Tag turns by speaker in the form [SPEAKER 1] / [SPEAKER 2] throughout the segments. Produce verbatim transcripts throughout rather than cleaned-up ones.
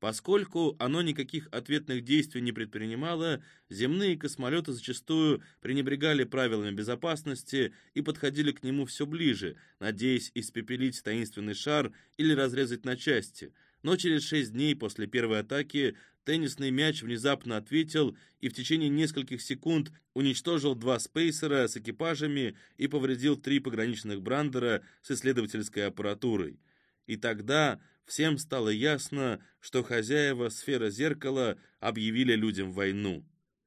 [SPEAKER 1] Поскольку оно никаких ответных действий не предпринимало, земные космолеты зачастую пренебрегали правилами безопасности и подходили к нему все ближе, надеясь испепелить таинственный шар или разрезать на части. Но через шесть дней после первой атаки теннисный мяч внезапно ответил и в течение нескольких секунд уничтожил два спейсера с экипажами и повредил три пограничных брандера с исследовательской аппаратурой. И тогда всем стало ясно, что хозяева сферы зеркала объявили людям войну.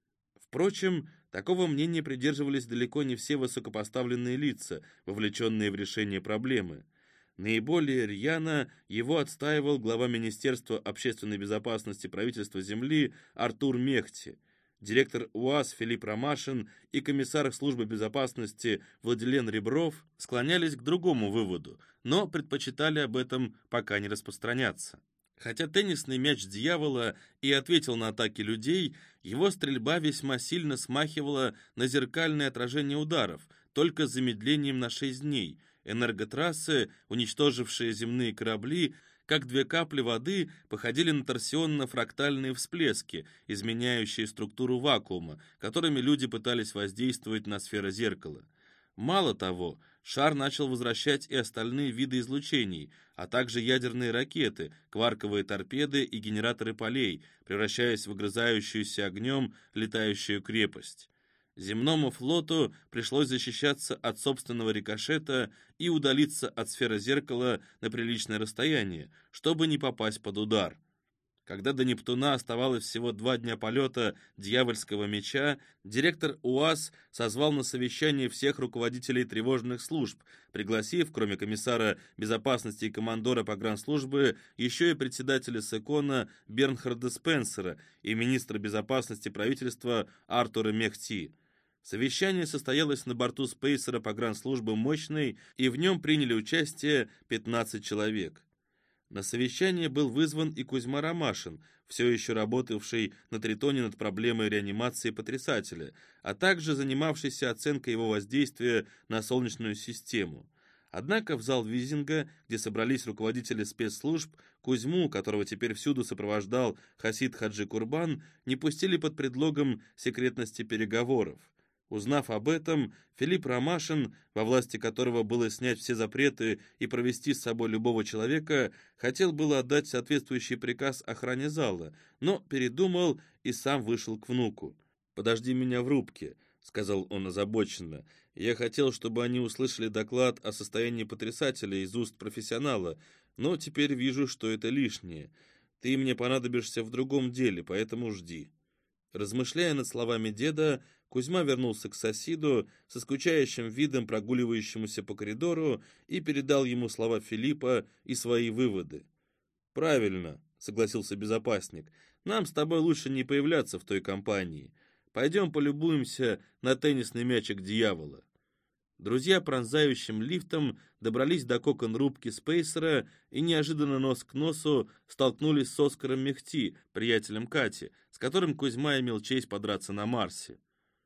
[SPEAKER 1] Впрочем, такого мнения придерживались далеко не все высокопоставленные лица, вовлеченные в решение проблемы. Наиболее рьяно его отстаивал глава Министерства общественной безопасности правительства Земли Артур Мехти. Директор УАЗ Филипп Ромашин и комиссар службы безопасности Владилен Ребров склонялись к другому выводу, но предпочитали об этом пока не распространяться. Хотя теннисный мяч дьявола и ответил на атаки людей, его стрельба весьма сильно смахивала на зеркальное отражение ударов, только с замедлением на шесть дней. Энерготрассы, уничтожившие земные корабли, как две капли воды, походили на торсионно-фрактальные всплески, изменяющие структуру вакуума, которыми люди пытались воздействовать на сферу зеркала. Мало того, шар начал возвращать и остальные виды излучений, а также ядерные ракеты, кварковые торпеды и генераторы полей, превращаясь в выгрызающуюся огнем летающую крепость. Земному флоту пришлось защищаться от собственного рикошета и удалиться от сферы зеркала на приличное расстояние, чтобы не попасть под удар. Когда до Нептуна оставалось всего два дня полета дьявольского меча, директор УАЗ созвал на совещание всех руководителей тревожных служб, пригласив, кроме комиссара безопасности и командора погранслужбы, еще и председателя СЭКОНа Бернхарда Спенсера и министра безопасности правительства Артура Мехти. Совещание состоялось на борту спейсера погранслужбы «Мощный», и в нем приняли участие пятнадцать человек. На совещание был вызван и Кузьма Ромашин, все еще работавший на Тритоне над проблемой реанимации потрясателя, а также занимавшийся оценкой его воздействия на Солнечную систему. Однако в зал Визинга, где собрались руководители спецслужб, Кузьму, которого теперь всюду сопровождал Хасид Хаджи Курбан, не пустили под предлогом секретности переговоров. Узнав об этом, Филипп Ромашин, во власти которого было снять все запреты и провести с собой любого человека, хотел было отдать соответствующий приказ охране зала, но передумал и сам вышел к внуку. «Подожди меня в рубке», — сказал он озабоченно. «Я хотел, чтобы они услышали доклад о состоянии потрясателя из уст профессионала, но теперь вижу, что это лишнее. Ты мне понадобишься в другом деле, поэтому жди». Размышляя над словами деда, Кузьма вернулся к соседу, со скучающим видом прогуливающемуся по коридору, и передал ему слова Филиппа и свои выводы. «Правильно», — согласился безопасник, — «нам с тобой лучше не появляться в той компании. Пойдем полюбуемся на теннисный мячик дьявола». Друзья пронзающим лифтом добрались до кокон-рубки спейсера и неожиданно нос к носу столкнулись с Оскаром Мехти, приятелем Кати, с которым Кузьма имел честь подраться на Марсе.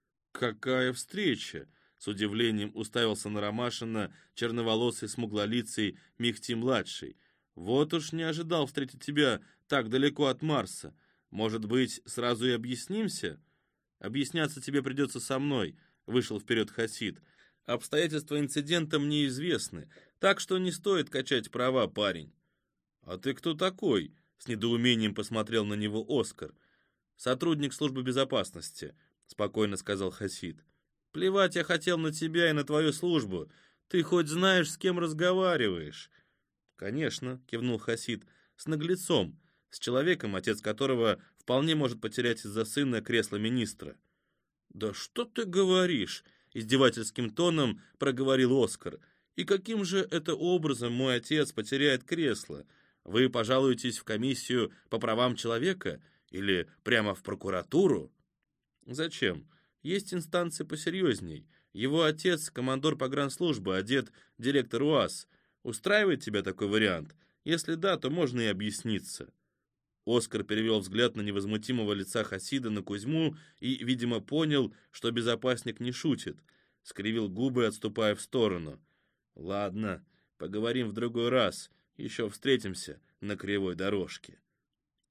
[SPEAKER 1] «Какая встреча!» — с удивлением уставился на Ромашина черноволосый смуглолицый Мехти-младший. «Вот уж не ожидал встретить тебя так далеко от Марса. Может быть, сразу и объяснимся?» «Объясняться тебе придется со мной», — вышел вперед Хасид. «Обстоятельства инцидента мне известны, так что не стоит качать права, парень». «А ты кто такой?» — с недоумением посмотрел на него Оскар. «Сотрудник службы безопасности», — спокойно сказал Хасид. «Плевать я хотел на тебя и на твою службу. Ты хоть знаешь, с кем разговариваешь?» «Конечно», — кивнул Хасид, — «с наглецом, с человеком, отец которого вполне может потерять из-за сына кресло министра». «Да что ты говоришь?» — издевательским тоном проговорил Оскар. «И каким же это образом мой отец потеряет кресло? Вы пожалуетесь в комиссию по правам человека или прямо в прокуратуру?» «Зачем? Есть инстанции посерьезней. Его отец — командор погранслужбы, а дед — директор УАЗ. Устраивает тебя такой вариант? Если да, то можно и объясниться». Оскар перевел взгляд на невозмутимого лица Хасида на Кузьму и, видимо, понял, что безопасник не шутит. Скривил губы, отступая в сторону. «Ладно, поговорим в другой раз. Еще встретимся на кривой дорожке».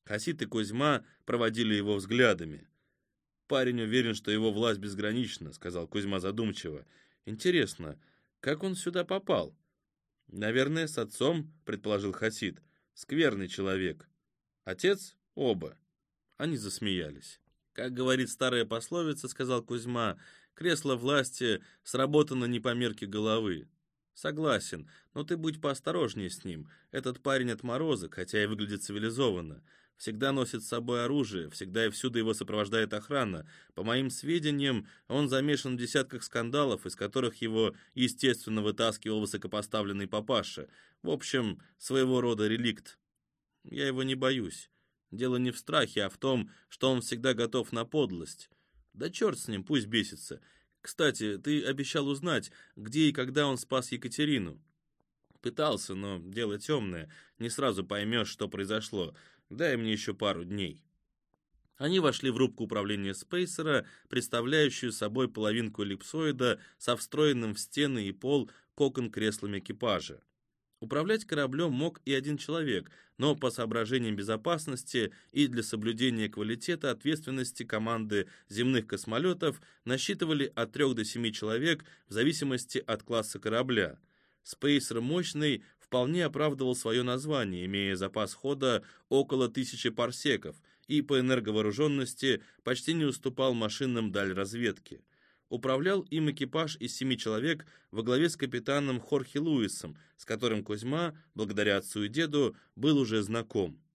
[SPEAKER 1] Хасид и Кузьма проводили его взглядами. «Парень уверен, что его власть безгранична», — сказал Кузьма задумчиво. «Интересно, как он сюда попал?» «Наверное, с отцом», — предположил Хасид. «Скверный человек». «Отец?» «Оба». Они засмеялись. «Как говорит старая пословица, — сказал Кузьма, — кресло власти сработано не по мерке головы». «Согласен, но ты будь поосторожнее с ним. Этот парень отморозок, хотя и выглядит цивилизованно. Всегда носит с собой оружие, всегда и всюду его сопровождает охрана. По моим сведениям, он замешан в десятках скандалов, из которых его, естественно, вытаскивал высокопоставленный папаша. В общем, своего рода реликт. Я его не боюсь. Дело не в страхе, а в том, что он всегда готов на подлость. Да черт с ним, пусть бесится. Кстати, ты обещал узнать, где и когда он спас Екатерину». «Пытался, но дело темное. Не сразу поймешь, что произошло. Дай мне еще пару дней». Они вошли в рубку управления Спейсера, представляющую собой половинку эллипсоида со встроенным в стены и пол кокон-креслами экипажа. Управлять кораблем мог и один человек, но по соображениям безопасности и для соблюдения квалитета ответственности команды земных космолетов насчитывали от трех до семи человек в зависимости от класса корабля. Спейсер мощный вполне оправдывал свое название, имея запас хода около тысячи парсеков, и по энерговооруженности почти не уступал машинам даль разведки. Управлял им экипаж из семи человек во главе с капитаном Хорхе Луисом, с которым Кузьма, благодаря отцу и деду, был уже знаком.